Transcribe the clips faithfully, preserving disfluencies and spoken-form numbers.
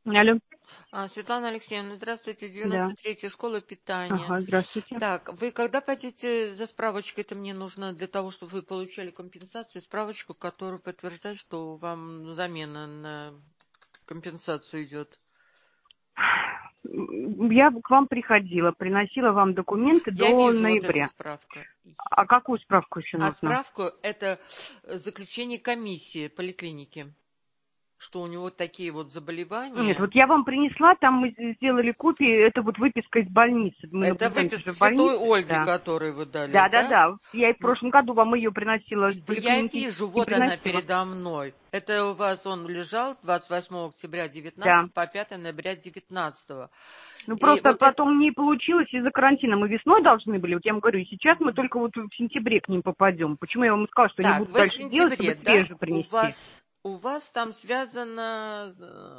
Алло. А, Светлана Алексеевна, здравствуйте, Да. девяносто третья школа питания. Ага, здравствуйте. Так, вы когда пойдете за справочкой? Это мне нужно для того, чтобы вы получали компенсацию, справочку, которая подтверждает, что вам замена на компенсацию идет. Я к вам приходила, приносила вам документы Я до вижу вот эту ноября. справку. А какую справку еще А нужно? справку это заключение комиссии поликлиники, что у него такие вот Нет, заболевания. вот я вам принесла, там мы сделали копии, это вот выписка из больницы. Мы Это наблюдаемся выписка уже в святой больнице. Ольги, Да. которую вы дали, Да, да, да? да. Я и в Ну, прошлом году вам ее приносила с я поликлиники вижу, и вот она приносила. передо мной. Это у вас он лежал с двадцать восьмого октября Да. девятнадцатого по пятое ноября девятнадцатого. Ну, И просто вот это, потом не получилось из-за карантина. Мы весной должны были, вот я вам говорю, и сейчас мы только вот в сентябре к ним попадем. Почему я вам сказала, что не так, буду вы в дальше делать, чтобы сентябре, да? свежую У принести? вас, у вас там связано,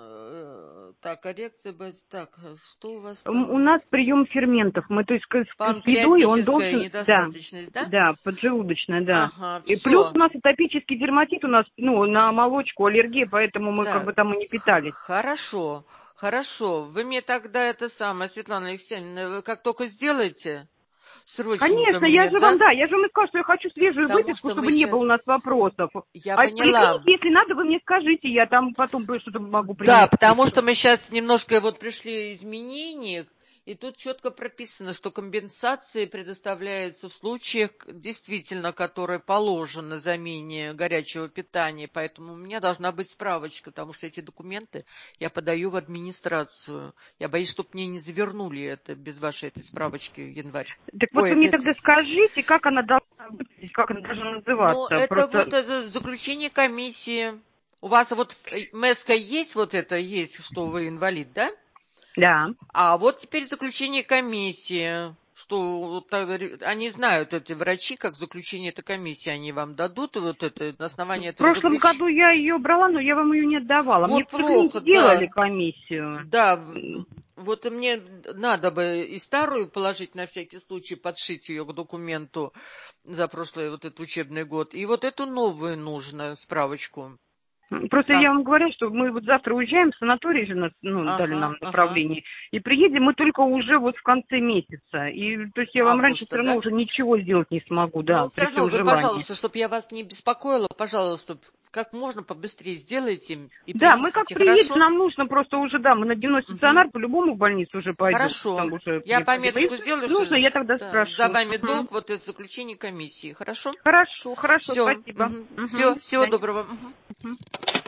э, так, коррекция, баз- так, что у вас М, У там? нас прием ферментов. Мы, то есть, к, к- с едой он Панкреатическая должен, да, недостаточность, да? да, поджелудочная, да. Ага, И плюс все. у нас атопический дерматит, у нас, ну, на молочку аллергия, поэтому мы как Так, бы там и не х- питались. хорошо, хорошо. Вы мне тогда это самое, Светлана Алексеевна, вы как только сделаете, срочненько Конечно, я мне, же вам, да? да, я же вам и сказала, что я хочу свежую Потому выписку, что мы чтобы не было у нас сейчас... вопросов. Я А из поняла. поликлиники, если надо, вы мне скажите, я там потом что-то могу Да, принести. потому что мы сейчас немножко вот пришли изменения, и тут четко прописано, что компенсации предоставляются в случаях, действительно, которые положены замене горячего питания. Поэтому у меня должна быть справочка, потому что эти документы я подаю в администрацию. Я боюсь, чтобы мне не завернули это без вашей этой справочки в январь. Так вот Ой, вы это, мне это... тогда скажите, как она должна выглядеть, как она должна Ну, называться. это Просто вот это заключение комиссии. У вас вот МЭСКО есть, вот это есть, что вы инвалид, да? да. А вот теперь заключение комиссии, что вот так они знают, эти врачи, как заключение этой комиссии они вам дадут, и вот это на основании В этого прошлом заключения. году я ее брала, но я вам ее не отдавала. Мне в Вот плохо, поликлинике делали да, комиссию. да, вот и мне надо бы и старую положить на всякий случай, подшить ее к документу за прошлый вот этот учебный год, и вот эту новую нужно справочку. Просто Там, я вам говорю, что мы вот завтра уезжаем, в санаторий же нас, ну, дали ага, нам ага, направление, и приедем мы только уже вот в конце месяца. И то есть я вам раньше все августа, равно да? уже ничего сделать не смогу, да, Ну, все при равно, всем вы, желании. пожалуйста, чтобы я вас не беспокоила, пожалуйста, как можно побыстрее сделайте и Да, мы как принесите, приедем, хорошо? нам нужно просто уже, да, мы на дневной Угу. стационар по-любому в больницу уже пойдем, там Хорошо. уже Я приходим. И пометочку сделаю, нужно, что я тогда да, за спрошу. вами Мгм. долг, вот это заключение комиссии. Хорошо? Хорошо, хорошо, Все. спасибо. Угу. Угу, Все, до всего свидания. доброго. Мгм. Мгм.